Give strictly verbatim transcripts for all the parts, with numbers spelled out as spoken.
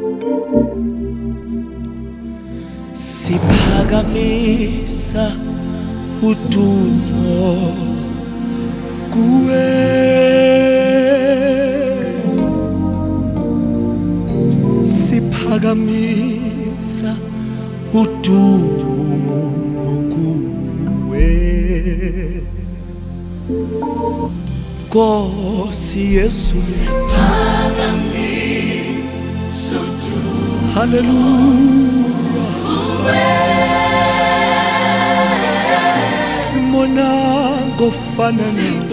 Siphakamisa udumo kuwe, siphakamisa udumo kuwe, Nkosi Yesu. Siphakamisa udumo, haleluya, simona ngofana,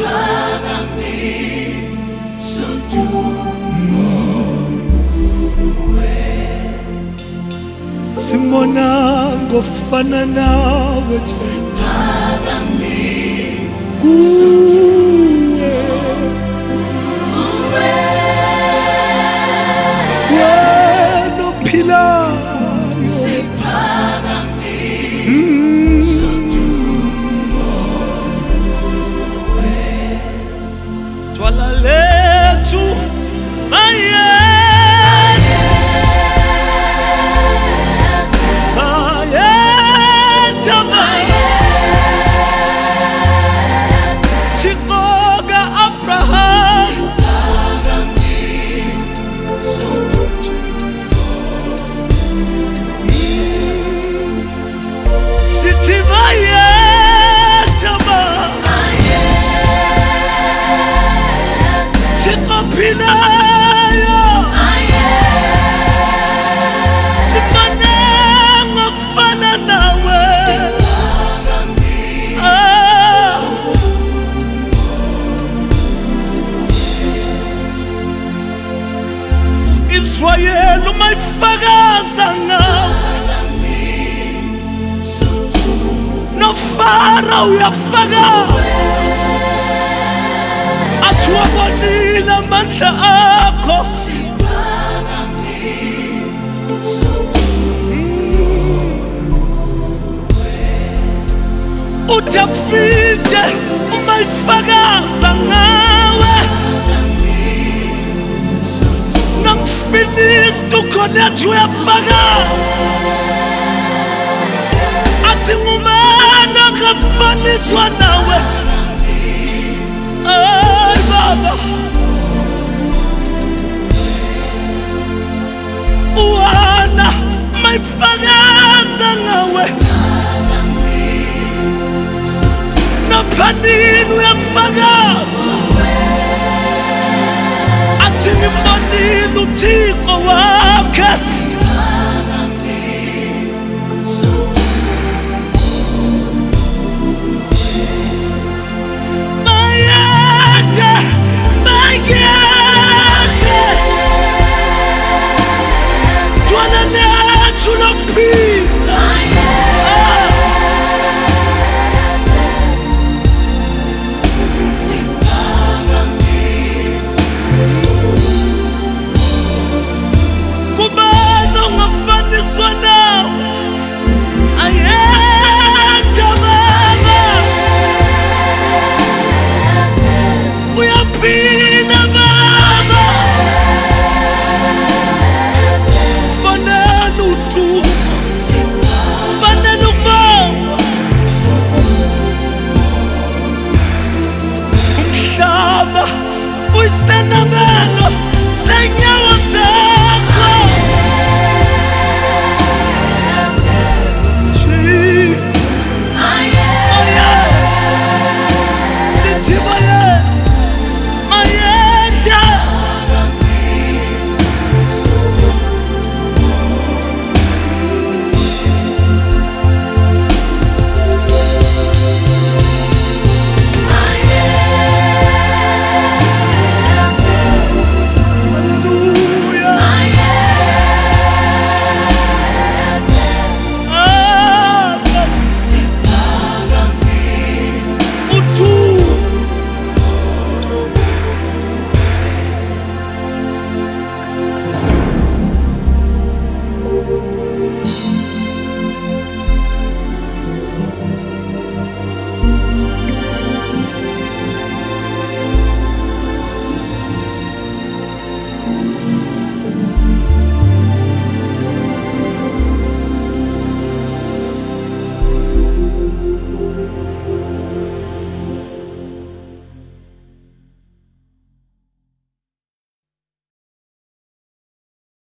siphakamisa udumo kuwe, simona ngofana nawe, siphakamisa udumo kuwe, wena ophilayo, siphakamisa udumo kuwe, twala lethu maye Israel umayifakaza ngawe, no Farao uyafakaza, athi wabonile amandla akho, uDavide umayifakaza ngawe, namfilisti ukhona athi uyafakaza, athi ngumani ongafaniswa nawe. Ay Baba, uHana mayifakaza ngawe, naPhanini uyafakaza, athi ngimbonile uThixo wami.